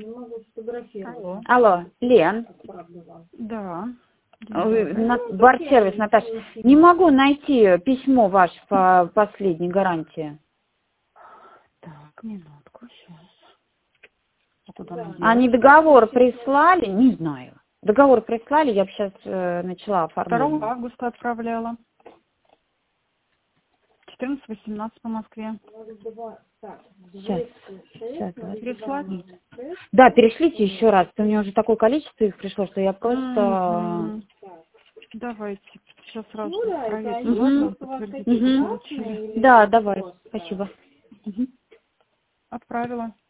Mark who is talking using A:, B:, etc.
A: Алло.
B: Алло, Лен.
A: Да.
B: Бар-сервис, Наташа. Не могу найти письмо ваше по последней гарантии.
A: Так, минутку, сейчас. А куда она
B: Они
A: делась?
B: договор прислали? Не знаю. Договор прислали, я бы сейчас начала
A: 2
B: оформление.
A: августа отправляла. 14-18 по Москве.
B: Сейчас.
A: Прислать?
B: Да, перешлите еще раз. У меня уже такое количество их пришло, что я просто...
A: Давайте. Сейчас сразу проверьте. Ладно, подтвердите, что получили.
B: Да, давай. Спасибо.
A: Отправила.